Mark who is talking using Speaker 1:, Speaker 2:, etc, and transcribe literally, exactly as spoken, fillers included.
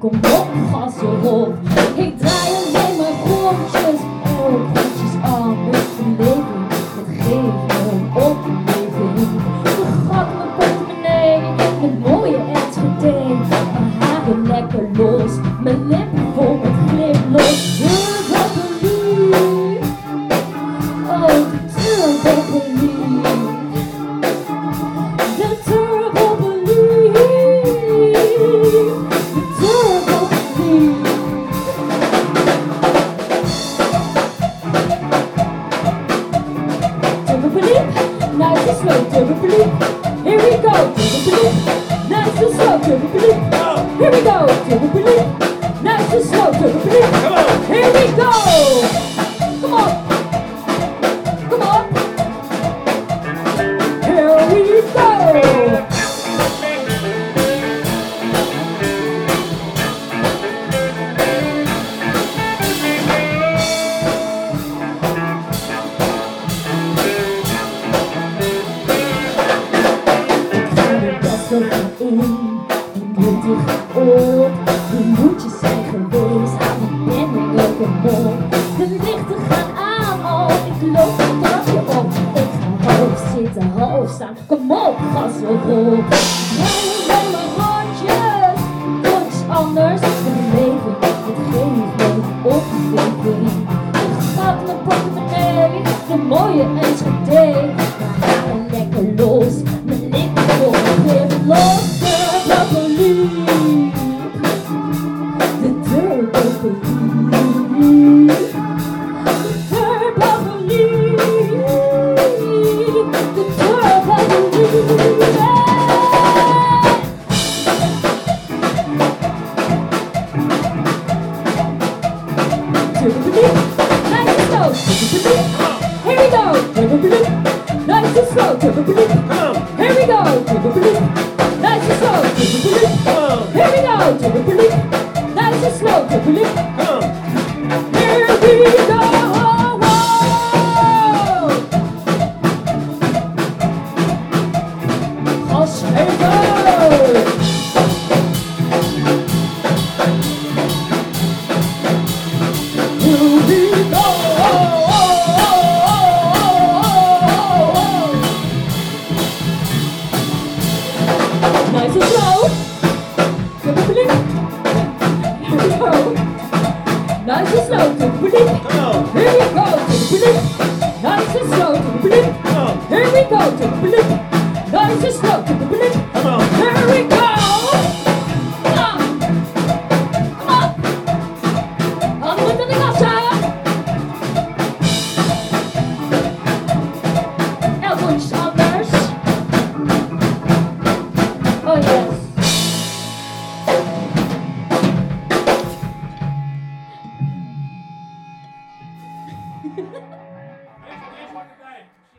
Speaker 1: kom op, gas erop. Ik draai alleen maar rondjes, oh, rondjes anders verleden. Het geeft me een opleving. Vergat mijn portemonnee, met mooie Enschede. Mijn haren lekker los, mijn lippen vol met glimlos. Turbo-police, oh, de turbo-police. De turbo-police, de turbo-police. Turbo-police, nice and slow, turbo-police. Here we go, turbo-police, nice and slow, turbo-police. Here we go, turbo-police, nice and slow, turbo-police. Here we go. Come on, come on. Here we go. In, je moet dicht op, de moedjes zijn geweest aan de penningen, kom op. De lichten gaan aan, oh, ik loop het trapje op. Ik ga hoog zitten, hoog staan, kom op, gas erop. Draai alleen maar rondjes, rondjes anders verleven. Het geeft me een opleving. Ik schat mijn portemonnee, de mooie Enschede. Mijn haren lekker los, mijn lippen vol met glimlos. Turbo-police, de turbo-police. Turbo-police, de turbo-police. Turbo-police, nice and slow, turbo-police. Here we go, turbo-police, nice and slow, turbo-police. Here we go, turbo-police, nice and slow, turbo-police. Here we go, turbo-police, nice and slow, turbo-police. Here we go. Gas geven. Here we go. Nice and slow, turbo-police. Here we go. Nice and slow, turbo-police. Here we go, turbo-police. Nice and slow, turbo-police. Here we go, turbo-police. Nice and slow, turbo-police.